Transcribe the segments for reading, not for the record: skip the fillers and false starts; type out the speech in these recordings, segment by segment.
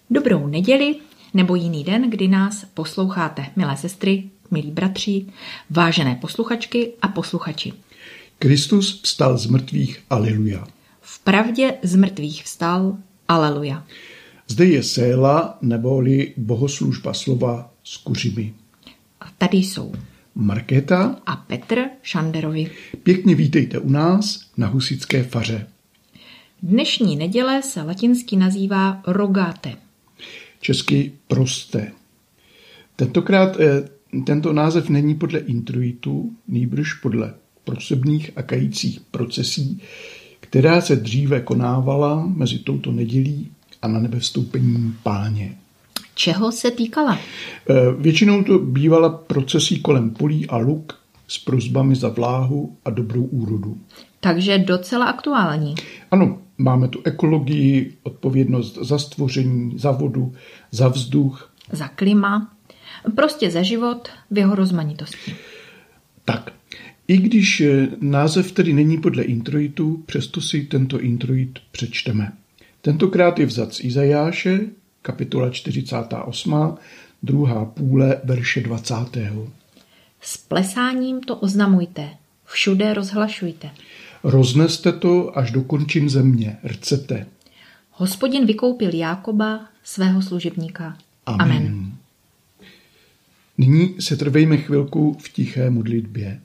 Dobrou neděli nebo jiný den, kdy nás posloucháte, milé sestry, milí bratři, vážené posluchačky a posluchači. Kristus vstal z mrtvých, aleluja. V pravdě z mrtvých vstal, aleluja. Zde je séla neboli bohoslužba slova s kuřimi. A tady jsou Markéta a Petr Šanderovi. Pěkně vítejte u nás na Husitské faře. Dnešní neděle se latinsky nazývá rogate. Česky prosté. Tentokrát tento název není podle introitu, nýbrž podle prosebných a kajících procesí, která se dříve konávala mezi touto nedělí a na nebevstoupení Páně. Čeho se týkala? Většinou to bývala procesí kolem polí a luk s prosbami za vláhu a dobrou úrodu. Takže docela aktuální. Ano, máme tu ekologii, odpovědnost za stvoření, za vodu, za vzduch. Za klima, prostě za život v jeho rozmanitosti. Tak, i když název tedy není podle introitu, přesto si tento introit přečteme. Tentokrát je vzat z Izajáše, kapitola 48, druhá půle, verše 20. S plesáním to oznamujte, všude rozhlašujte. Rozneste to až do končin země, rcete. Hospodin vykoupil Jákoba, svého služebníka. Amen. Nyní se trvejme chvilku v tiché modlitbě.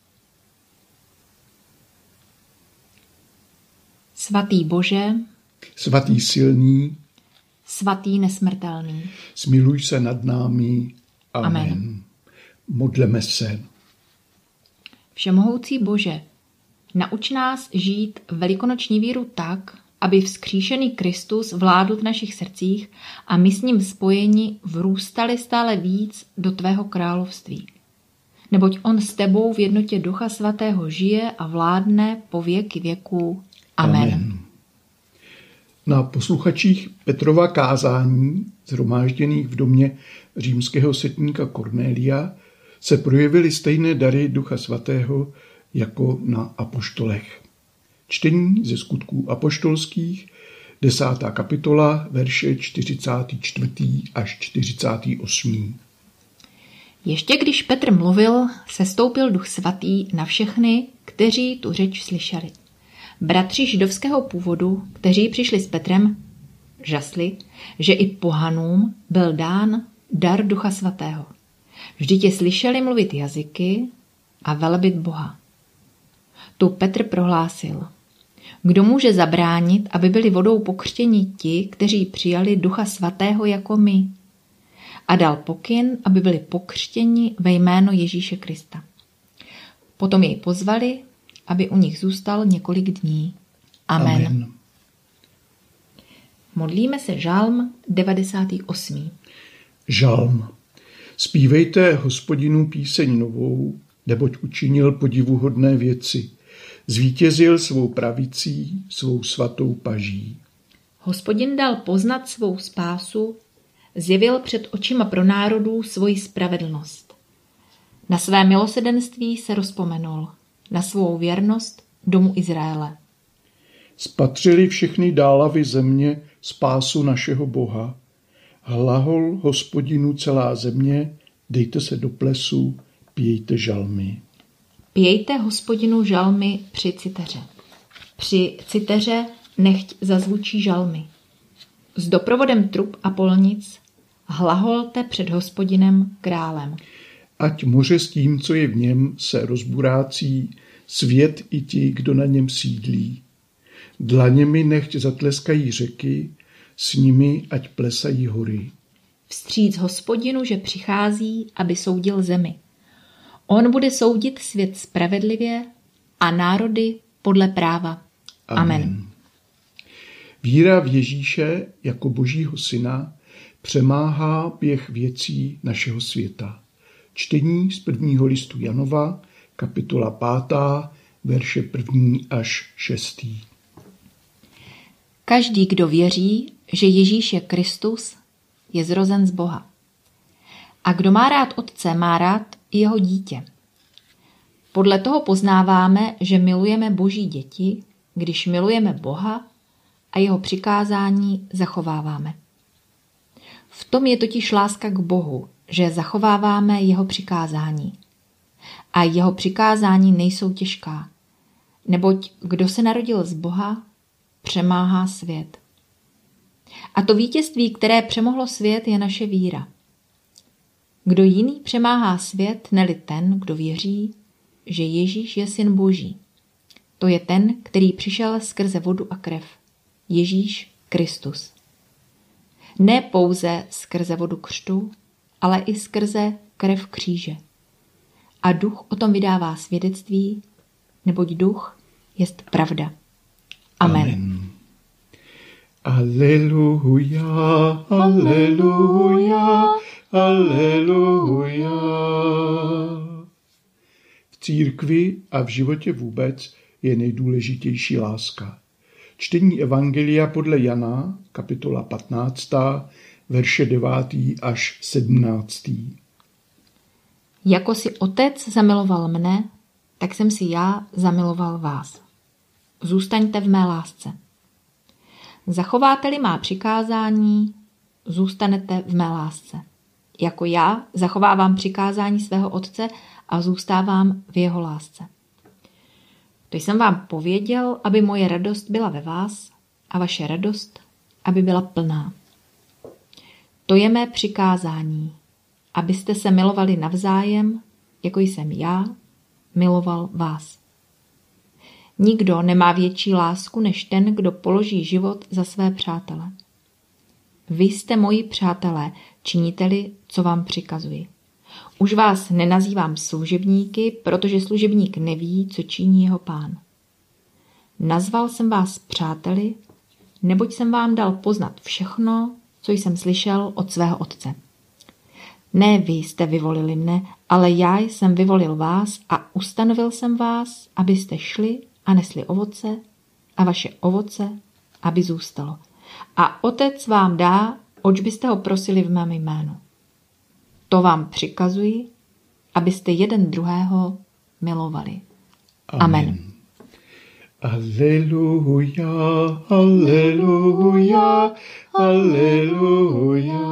Svatý Bože, Svatý silný, svatý nesmrtelný. smiluj se nad námi. Amen. Amen. Modleme se. Všemohoucí Bože, nauč nás žít velikonoční víru tak, aby vzkříšený Kristus vládl v našich srdcích a my s ním spojeni vrůstali stále víc do tvého království. Neboť on s tebou v jednotě Ducha Svatého žije a vládne po věky věků. Amen. Na posluchačích Petrova kázání, shromážděných v domě římského setníka Kornélia, se projevily stejné dary Ducha Svatého jako na apoštolech. Čtení ze Skutků apoštolských, 10. kapitola, verše 44. až 48. Ještě když Petr mluvil, sestoupil Duch Svatý na všechny, kteří tu řeč slyšeli. Bratři židovského původu, kteří přišli s Petrem, žasli, že i pohanům byl dán dar Ducha Svatého. Vždyť je slyšeli mluvit jazyky a velebit Boha. Tu Petr prohlásil: Kdo může zabránit, aby byli vodou pokřtěni ti, kteří přijali Ducha Svatého jako my? A dal pokyn, aby byli pokřtěni ve jméno Ježíše Krista. Potom jej pozvali, aby u nich zůstal několik dní. Amen. Modlíme se žalm 98. Žalm. Zpívejte Hospodinu píseň novou, neboť učinil podivuhodné věci. Zvítězil svou pravicí, svou svatou paží. Hospodin dal poznat svou spásu, zjevil před očima pro národů svoji spravedlnost. Na své milosedenství se rozpomenul, na svou věrnost domu Izraele. Spatřili všechny dálavy země spásu našeho Boha. Hlahol Hospodinu celá země, dejte se do plesu, pějte žalmy. Pějte Hospodinu žalmy při citeře. Při citeře nechť zazvučí žalmy. S doprovodem trub a polnic hlaholte před Hospodinem králem. Ať moře s tím, co je v něm, se rozburácí, svět i ti, kdo na něm sídlí. Dlaněmi nechť zatleskají řeky, s nimi ať plesají hory. Vstříc Hospodinu, že přichází, aby soudil zemi. On bude soudit svět spravedlivě a národy podle práva. Amen. Víra v Ježíše jako Božího syna přemáhá běh věcí našeho světa. Čtení z 1. listu Janova, kapitola 5, verše 1. až 6. Každý, kdo věří, že Ježíš je Kristus, je zrozen z Boha. A kdo má rád otce, má rád i jeho dítě. Podle toho poznáváme, že milujeme Boží děti, když milujeme Boha a jeho přikázání zachováváme. V tom je totiž láska k Bohu, že zachováváme jeho přikázání. A jeho přikázání nejsou těžká, neboť kdo se narodil z Boha, přemáhá svět. A to vítězství, které přemohlo svět, je naše víra. Kdo jiný přemáhá svět, neli ten, kdo věří, že Ježíš je syn Boží. To je ten, který přišel skrze vodu a krev. Ježíš Kristus. Ne pouze skrze vodu křtu, ale i skrze krev kříže. A duch o tom vydává svědectví, neboť duch jest pravda. Amen. Aleluja, aleluja, aleluja. V církvi a v životě vůbec je nejdůležitější láska. Čtení Evangelia podle Jana, kapitola 15, verše 9. až 17. Jako si Otec zamiloval mne, tak jsem si já zamiloval vás. Zůstaňte v mé lásce. Zachováte-li má přikázání, zůstanete v mé lásce. Jako já zachovávám přikázání svého Otce a zůstávám v jeho lásce. To jsem vám pověděl, aby moje radost byla ve vás a vaše radost, aby byla plná. To je mé přikázání, abyste se milovali navzájem, jako jsem já miloval vás. Nikdo nemá větší lásku než ten, kdo položí život za své přátele. Vy jste moji přátelé, činíte-li, co vám přikazuji. Už vás nenazývám služebníky, protože služebník neví, co činí jeho pán. Nazval jsem vás přáteli, neboť jsem vám dal poznat všechno, co jsem slyšel od svého Otce. Ne vy jste vyvolili mne, ale já jsem vyvolil vás a ustanovil jsem vás, abyste šli a nesli ovoce a vaše ovoce, aby zůstalo. A Otec vám dá, oč byste ho prosili v mém jménu. To vám přikazuji, abyste jeden druhého milovali. Amen. Aleluja, aleluja, aleluja.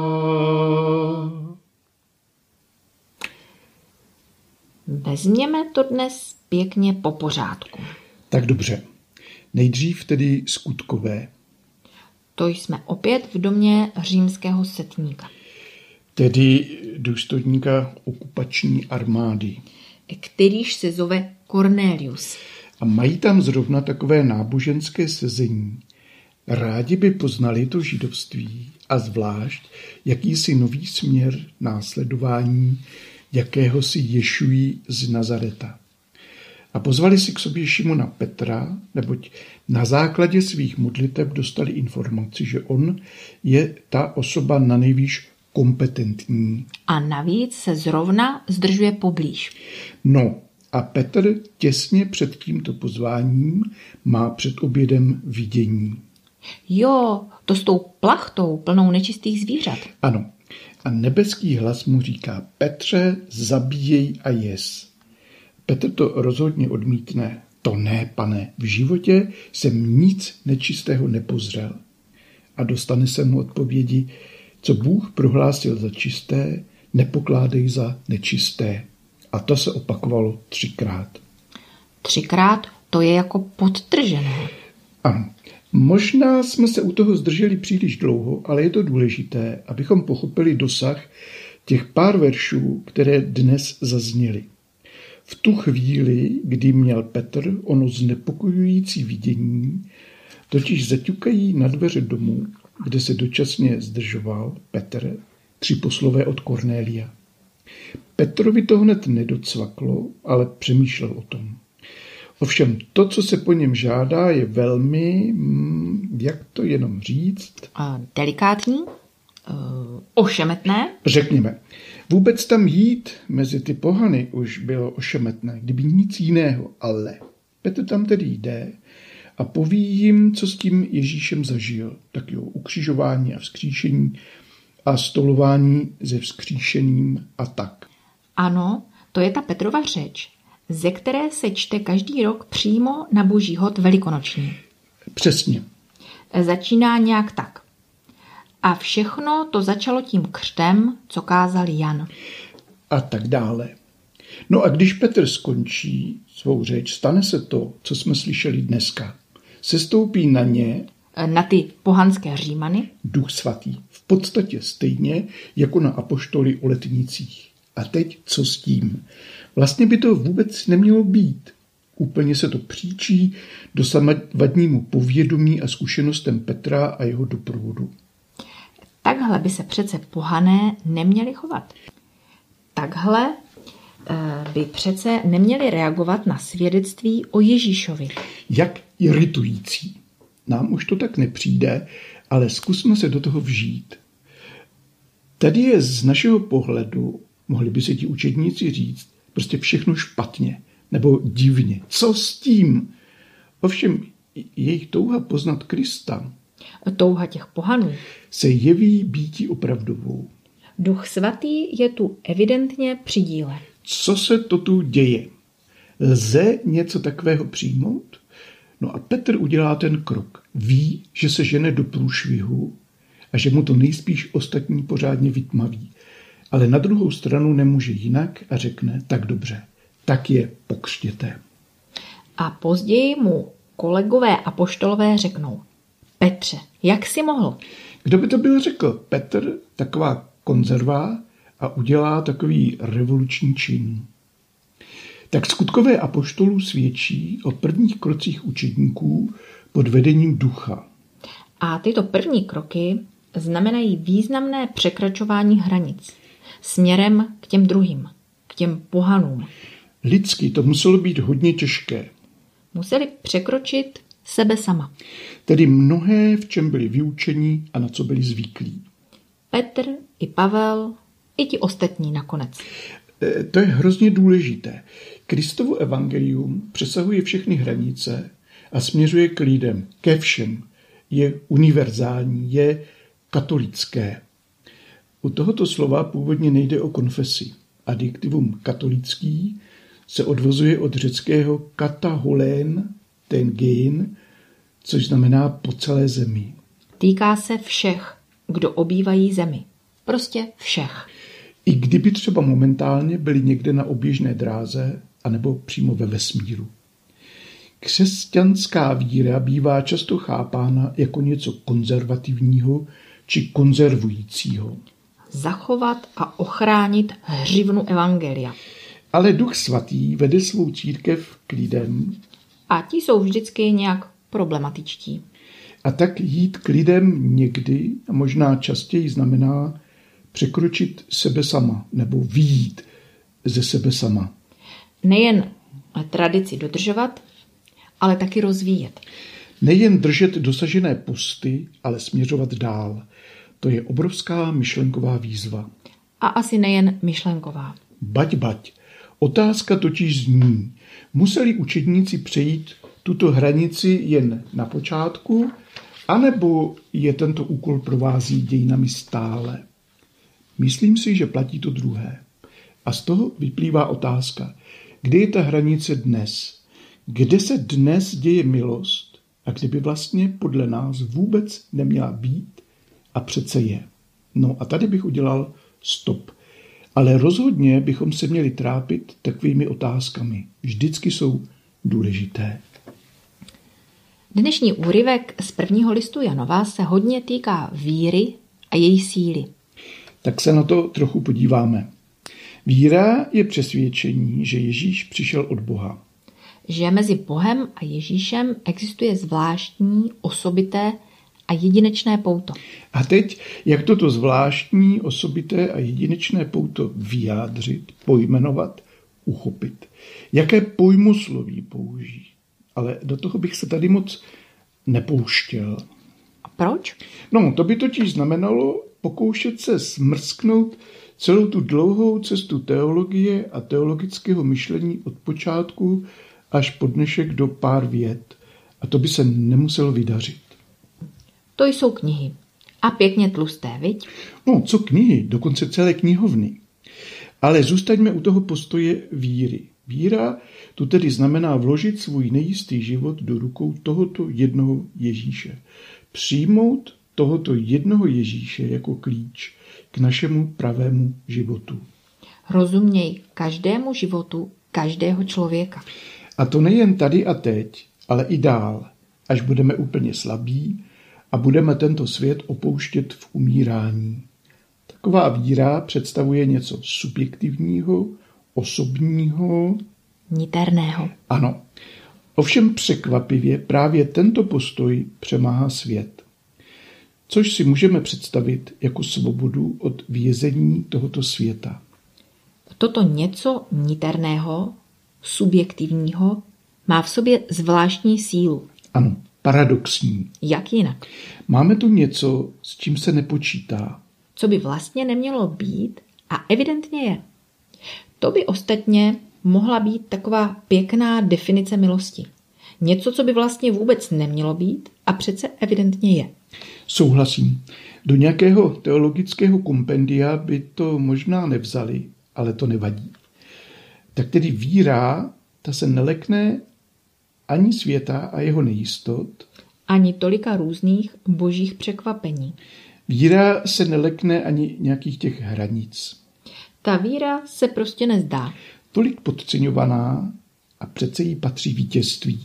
Vezměme to dnes pěkně po pořádku. Tak dobře. Nejdřív tedy skutkové. To jsme opět v domě římského setníka. Tedy důstojníka okupační armády. Kterýž se zove Cornelius. A mají tam zrovna takové náboženské sezení. Rádi by poznali to židovství a zvlášť jakýsi nový směr následování jakéhosi Ješují z Nazareta. A pozvali si k sobě Šimona Petra, neboť na základě svých modliteb dostali informaci, že on je ta osoba nanejvýš kompetentní. A navíc se zrovna zdržuje poblíž. No a Petr těsně před tímto pozváním má před obědem vidění. Jo, to s tou plachtou plnou nečistých zvířat. Ano. A nebeský hlas mu říká: Petře, zabíjej a jes. Petr to rozhodně odmítne. To ne, pane, v životě jsem nic nečistého nepozřel. A dostane se mu odpovědi: co Bůh prohlásil za čisté, nepokládej za nečisté. A to se opakovalo 3krát. 3krát? To je jako podtržené. Ano. Možná jsme se u toho zdrželi příliš dlouho, ale je to důležité, abychom pochopili dosah těch pár veršů, které dnes zazněly. V tu chvíli, kdy měl Petr ono znepokojující vidění, totiž zaťukají na dveře domu, kde se dočasně zdržoval Petr, 3 poslové od Kornélia. Petrovi to hned nedocvaklo, ale přemýšlel o tom. Ovšem to, co se po něm žádá, je velmi, jak to jenom říct? Delikátní? Ošemetné? Řekněme. Vůbec tam jít mezi ty pohany už bylo ošemetné, kdyby nic jiného, ale Petr tam tedy jde a poví jim, co s tím Ježíšem zažil. Tak jo, ukřižování a vzkříšení a stolování se vzkříšeným a tak. Ano, to je ta Petrova řeč, ze které se čte každý rok přímo na Boží hod velikonoční. Přesně. Začíná nějak tak. A všechno to začalo tím křtem, co kázal Jan. A tak dále. No a když Petr skončí svou řeč, stane se to, co jsme slyšeli dneska. Sestoupí na ně, Na ty pohanské Římany, Duch Svatý. V podstatě stejně jako na apoštoly o letnicích. A teď co s tím? Vlastně by to vůbec nemělo být. Úplně se to příčí dosavadnímu povědomí a zkušenostem Petra a jeho doprovodu. takhle by se přece pohané neměli chovat. Takhle by přece neměli reagovat na svědectví o Ježíšovi. Jak iritující. Nám už to tak nepřijde, ale zkusme se do toho vžít. Tady je z našeho pohledu, mohli by se ti učedníci říct, prostě všechno špatně nebo divně. Co s tím? Ovšem jejich touha poznat Krista Touha těch pohanů. se jeví býti opravdovou. Duch Svatý je tu evidentně při díle. Co se to tu děje? Lze něco takového přijmout? No a Petr udělá ten krok. Ví, že se žene do průšvihu a že mu to nejspíš ostatní pořádně vytmaví. Ale na druhou stranu nemůže jinak a řekne, tak dobře, tak je pokřtěte. A později mu kolegové apoštolové řeknou: Petře, jak jsi mohl? Kdo by to byl řekl? Petr, taková konzerva, a udělá takový revoluční čin. Tak skutkové apoštolů svědčí o prvních krocích učedníků pod vedením Ducha. A tyto první kroky znamenají významné překračování hranic směrem k těm druhým, k těm pohanům. Lidsky to muselo být hodně těžké. Museli překročit sebe sama. Tedy mnohé, v čem byli vyučeni a na co byli zvyklí. Petr i Pavel i ti ostatní nakonec. To je hrozně důležité. Kristovo evangelium přesahuje všechny hranice a směřuje k lidem, ke všem. Je univerzální, je katolické. U tohoto slova původně nejde o konfesi. Adjektivum katolický se odvozuje od řeckého kataholén, ten gein, což znamená po celé zemi. Týká se všech, kdo obývají zemi. Prostě všech. I kdyby třeba momentálně byli někde na oběžné dráze anebo přímo ve vesmíru. Křesťanská víra bývá často chápána jako něco konzervativního či konzervujícího. Zachovat a ochránit hřivnu evangelia. Ale Duch Svatý vede svou církev k lidem A ti jsou vždycky nějak problematičtí. a tak jít k lidem někdy a možná častěji znamená překročit sebe sama nebo vyjít ze sebe sama. Nejen tradici dodržovat, ale taky rozvíjet. Nejen držet dosažené posty, ale směřovat dál. To je obrovská myšlenková výzva. A asi nejen myšlenková. Bať. Otázka totiž zní, museli učedníci přejít tuto hranici jen na počátku, anebo je tento úkol provází dějinami stále? Myslím si, že platí to druhé. A z toho vyplývá otázka, kde je ta hranice dnes? Kde se dnes děje milost a kde by vlastně podle nás vůbec neměla být a přece je? No a tady bych udělal stop. Ale rozhodně bychom se měli trápit takovými otázkami. Vždycky jsou důležité. Dnešní úryvek z prvního listu Janova se hodně týká víry a její síly. Tak se na to trochu podíváme. Víra je přesvědčení, že Ježíš přišel od Boha. Že mezi Bohem a Ježíšem existuje zvláštní, osobité a jedinečné pouto. A teď, jak toto zvláštní, osobité a jedinečné pouto vyjádřit, pojmenovat, uchopit? Jaké pojmosloví použít? Ale do toho bych se tady moc nepouštěl. A proč? No, to by totiž znamenalo pokoušet se smrsknout celou tu dlouhou cestu teologie a teologického myšlení od počátku až po dnešek do pár vět. A to by se nemuselo vydařit. To jsou knihy. A pěkně tlusté, viď? No, co knihy, dokonce celé knihovny. Ale zůstaňme u toho postoje víry. Víra tu tedy znamená vložit svůj nejistý život do rukou tohoto jednoho Ježíše. Přijmout tohoto jednoho Ježíše jako klíč k našemu pravému životu. Rozuměj každému životu každého člověka. A to nejen tady a teď, ale i dál, až budeme úplně slabí a budeme tento svět opouštět v umírání. Taková víra představuje něco subjektivního, osobního, niterného. Ano. Ovšem překvapivě právě tento postoj přemáhá svět. Což si můžeme představit jako svobodu od vězení tohoto světa. Toto něco niterného, subjektivního, má v sobě zvláštní sílu. Ano, paradoxní. Jak jinak? Máme tu něco, s čím se nepočítá. Co by vlastně nemělo být a evidentně je. To by ostatně mohla být taková pěkná definice milosti. Něco, co by vlastně vůbec nemělo být a přece evidentně je. Souhlasím. Do nějakého teologického kompendia by to možná nevzali, ale to nevadí. Tak tedy víra, ta se nelekne ani světa a jeho nejistot, ani tolika různých božích překvapení. Víra se nelekne ani nějakých těch hranic. Ta víra se prostě nezdá. Tolik podceňovaná a přece jí patří vítězství.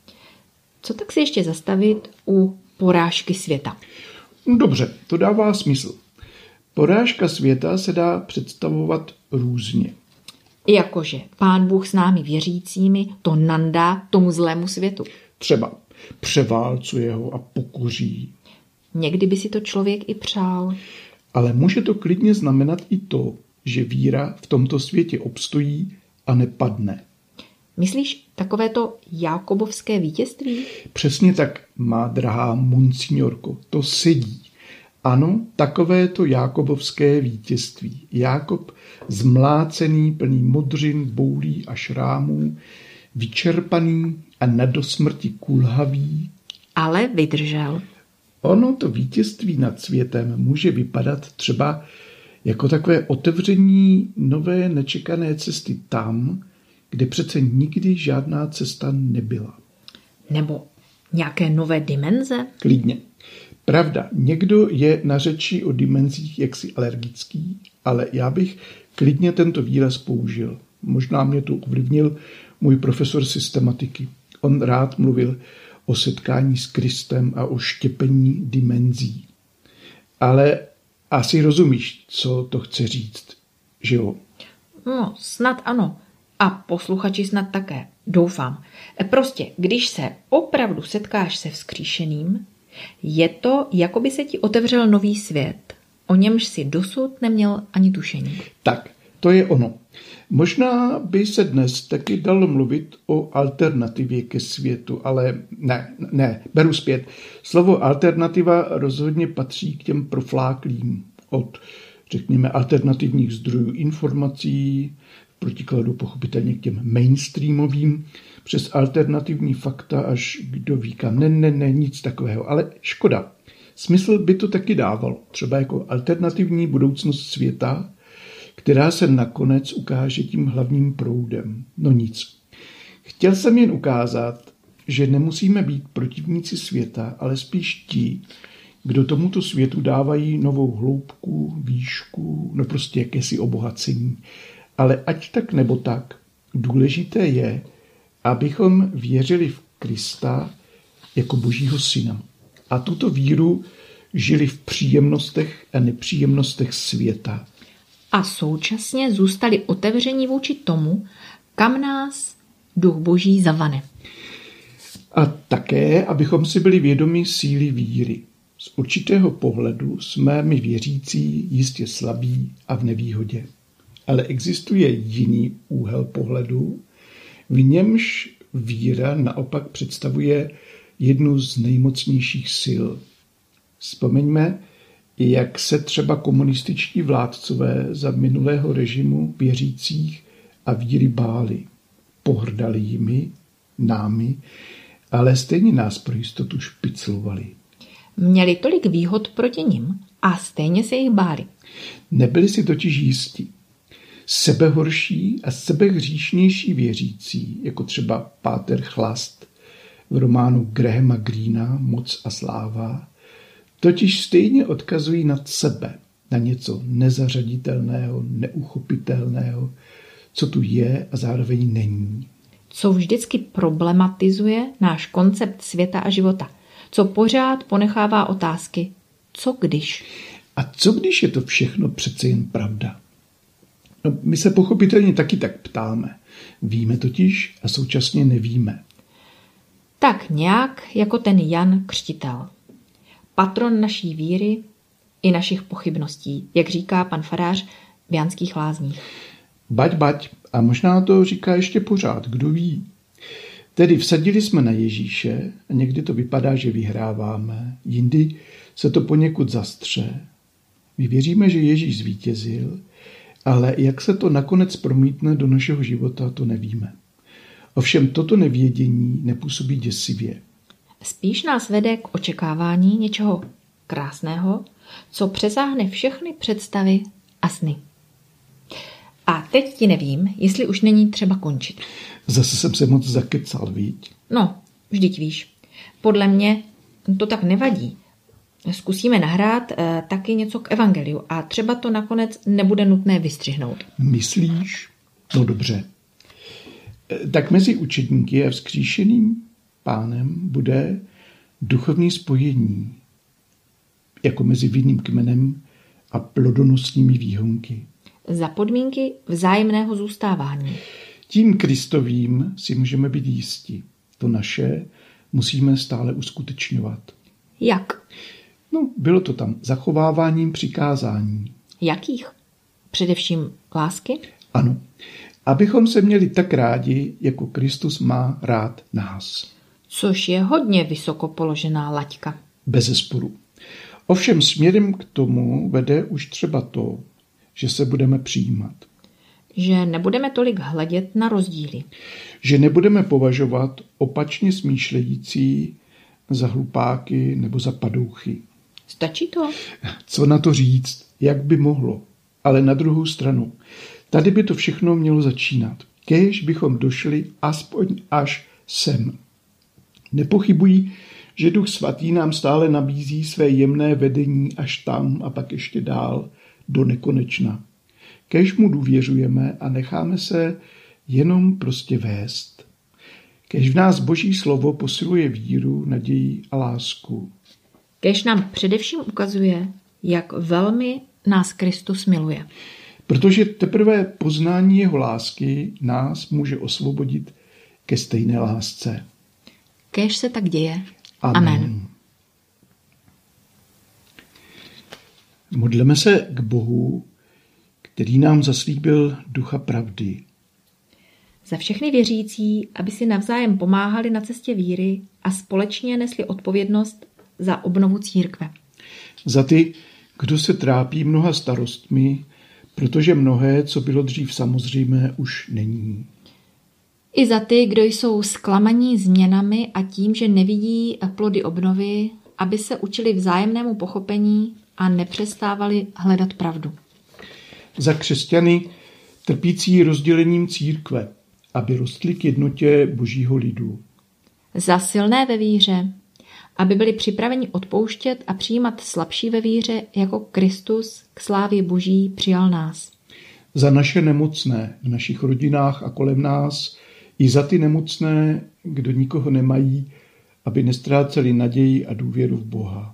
Co tak si ještě zastavit u porážky světa? Dobře, to dává smysl. Porážka světa se dá představovat různě. Jakože Pán Bůh s námi věřícími to nandá tomu zlému světu. Třeba převálcuje ho a pokoří. Někdy by si to člověk i přál. Ale může to klidně znamenat i to, že víra v tomto světě obstojí a nepadne. Myslíš takovéto jákobovské vítězství? Přesně tak, má drahá monsignorko, to sedí. Ano, takovéto jákobovské vítězství. Jákob zmlácený, plný modřin, boulí a šrámů, vyčerpaný a na dosmrti kulhavý. Ale vydržel. Ono to vítězství nad světem může vypadat třeba jako takové otevření nové nečekané cesty tam, kde přece nikdy žádná cesta nebyla. Nebo nějaké nové dimenze? Klidně. Pravda, někdo je na řeči o dimenzích jaksi alergický, ale já bych klidně tento výraz použil. Možná mě to ovlivnil můj profesor systematiky. On rád mluvil o setkání s Kristem a o štěpení dimenzí. Ale asi rozumíš, co to chce říct, že jo? No, snad ano. A posluchači snad také, doufám. Prostě, když se opravdu setkáš se vzkříšeným, je to, jako by se ti otevřel nový svět, o němž si dosud neměl ani tušení. Tak, to je ono. Možná by se dnes taky dalo mluvit o alternativě ke světu, ale ne, beru zpět. Slovo alternativa rozhodně patří k těm profláklým od, řekněme, alternativních zdrojů informací, v protikladu pochopitelně k těm mainstreamovým, přes alternativní fakta až kdo ví kam. Ne, nic takového, ale škoda. Smysl by to taky dávalo, třeba jako alternativní budoucnost světa, která se nakonec ukáže tím hlavním proudem. No nic. Chtěl jsem jen ukázat, že nemusíme být protivníci světa, ale spíš ti, kdo tomuto světu dávají novou hloubku, výšku, no prostě jakési obohacení. Ale ať tak nebo tak, důležité je, abychom věřili v Krista jako Božího syna. A tuto víru žili v příjemnostech a nepříjemnostech světa. A současně zůstali otevření vůči tomu, kam nás Duch Boží zavane. A také, abychom si byli vědomi síly víry. Z určitého pohledu jsme my věřící jistě slabí a v nevýhodě. Ale existuje jiný úhel pohledu, v němž víra naopak představuje jednu z nejmocnějších sil. Vzpomeňme, jak se třeba komunističtí vládcové za minulého režimu věřících a víry báli. Pohrdali jimi, námi, ale stejně nás pro jistotu špiclovali. Měli tolik výhod proti nim a stejně se jich báli. Nebyli si totiž jistí. Sebehorší a sebehříšnější věřící, jako třeba páter Chlast v románu Grahama Greena Moc a sláva, totiž stejně odkazují nad sebe, na něco nezařaditelného, neuchopitelného, co tu je a zároveň není. Co vždycky problematizuje náš koncept světa a života. Co pořád ponechává otázky. Co když? A co když je to všechno přece jen pravda? No, my se pochopitelně taky tak ptáme. Víme totiž a současně nevíme. Tak nějak jako ten Jan Křtitel. Patron naší víry i našich pochybností, jak říká pan farář v Janských Lázních. Bať, a možná to říká ještě pořád, kdo ví. Tedy vsadili jsme na Ježíše a někdy to vypadá, že vyhráváme, jindy se to poněkud zastře. My věříme, že Ježíš zvítězil, ale jak se to nakonec promítne do našeho života, to nevíme. Ovšem toto nevědění nepůsobí děsivě. Spíš nás vede k očekávání něčeho krásného, co přesáhne všechny představy a sny. A teď ti nevím, jestli už není třeba končit. Zase jsem se moc zakecal, viď? No, vždyť víš. Podle mě to tak nevadí. Zkusíme nahrát taky něco k evangeliu a třeba to nakonec nebude nutné vystřihnout. Myslíš? No dobře. Tak mezi učedníky a vzkříšeným Pánem bude duchovní spojení, jako mezi vinným kmenem a plodonosnými výhonky. Za podmínky vzájemného zůstávání. Tím Kristovým si můžeme být jisti. To naše musíme stále uskutečňovat. Jak? No, bylo to tam zachováváním přikázání. Jakých? Především lásky? Ano. Abychom se měli tak rádi, jako Kristus má rád nás. Což je hodně vysoko položená laťka. Bezesporu. Ovšem směrem k tomu vede už třeba to, že se budeme přijímat. Že nebudeme tolik hledět na rozdíly. Že nebudeme považovat opačně smýšlející za hlupáky nebo za padouchy. Stačí to? Co na to říct? Jak by mohlo? Ale na druhou stranu, tady by to všechno mělo začínat. Kéž bychom došli aspoň až sem. Nepochybuji, že Duch Svatý nám stále nabízí své jemné vedení až tam a pak ještě dál do nekonečna. Kéž mu důvěřujeme a necháme se jenom prostě vést. Kéž v nás Boží slovo posiluje víru, naději a lásku. Kéž nám především ukazuje, jak velmi nás Kristus miluje. Protože teprve poznání jeho lásky nás může osvobodit ke stejné lásce. Kéž se tak děje. Amen. Modleme se k Bohu, který nám zaslíbil ducha pravdy. Za všechny věřící, aby si navzájem pomáhali na cestě víry a společně nesli odpovědnost za obnovu církve. Za ty, kdo se trápí mnoha starostmi, protože mnohé, co bylo dřív samozřejmé, už není. I za ty, kdo jsou zklamaní změnami a tím, že nevidí plody obnovy, aby se učili vzájemnému pochopení a nepřestávali hledat pravdu. Za křesťany trpící rozdělením církve, aby rostli k jednotě Božího lidu. Za silné ve víře, aby byli připraveni odpouštět a přijímat slabší ve víře, jako Kristus k slávě Boží přijal nás. Za naše nemocné v našich rodinách a kolem nás, i za ty nemocné, kdo nikoho nemají, aby nestráceli naději a důvěru v Boha.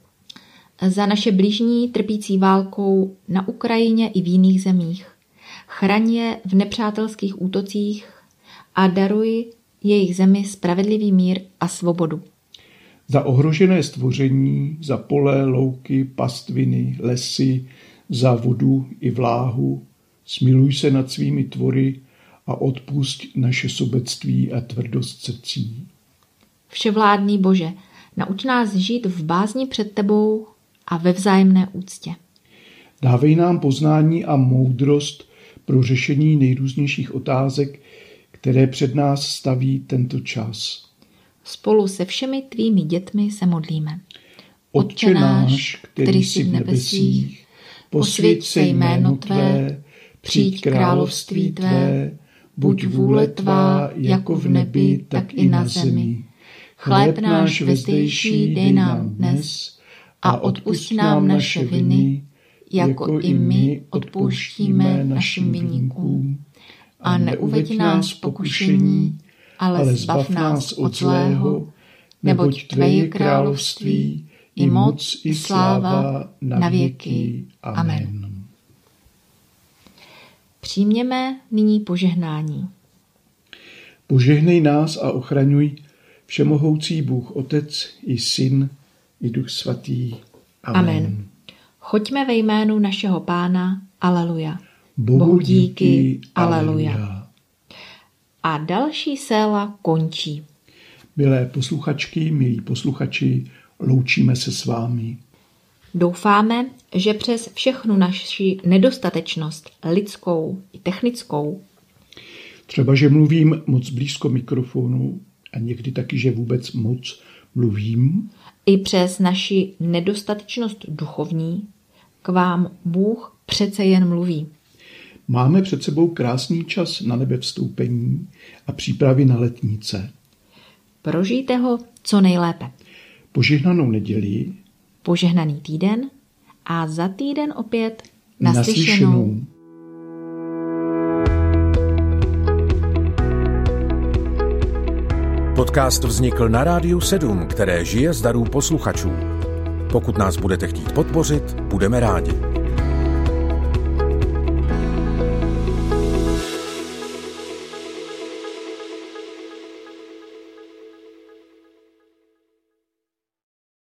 Za naše bližní trpící válkou na Ukrajině i v jiných zemích. Chraň je v nepřátelských útocích a daruj jejich zemi spravedlivý mír a svobodu. Za ohrožené stvoření, za pole, louky, pastviny, lesy, za vodu i vláhu, smiluj se nad svými tvory a odpusť naše sobectví a tvrdost srdcí. Vševládný Bože, nauč nás žít v bázni před tebou a ve vzájemné úctě. Dávej nám poznání a moudrost pro řešení nejrůznějších otázek, které před nás staví tento čas. Spolu se všemi tvými dětmi se modlíme. Otče náš, který jsi v nebesích, posvěť se jméno tvé, přijď království tvé, buď vůle tvá jako v nebi, tak i na zemi. Chléb náš vezdejší dej nám dnes a odpusť nám naše viny, jako i my odpouštíme našim viníkům. A neuveď nás v pokušení, ale zbav nás od zlého, neboť tvé je království, i moc, i sláva na věky. Amen. Přijměme nyní požehnání. Požehnej nás a ochraňuj všemohoucí Bůh Otec i Syn i Duch Svatý. Amen. Choďme ve jménu našeho Pána. Aleluja. Bohu díky. Aleluja. A další séla končí. Milé posluchačky, milí posluchači, loučíme se s vámi. Doufáme, že přes všechnu naši nedostatečnost lidskou i technickou, třeba, že mluvím moc blízko mikrofonu a někdy taky, že vůbec moc mluvím, i přes naši nedostatečnost duchovní, k vám Bůh přece jen mluví. Máme před sebou krásný čas na nebevstoupení a přípravy na letnice. Prožijte ho co nejlépe. Požehnanou neděli, požehnaný týden a za týden opět naslyšenou. Podcast vznikl na Rádiu 7, které žije z darů posluchačů. Pokud nás budete chtít podpořit, budeme rádi.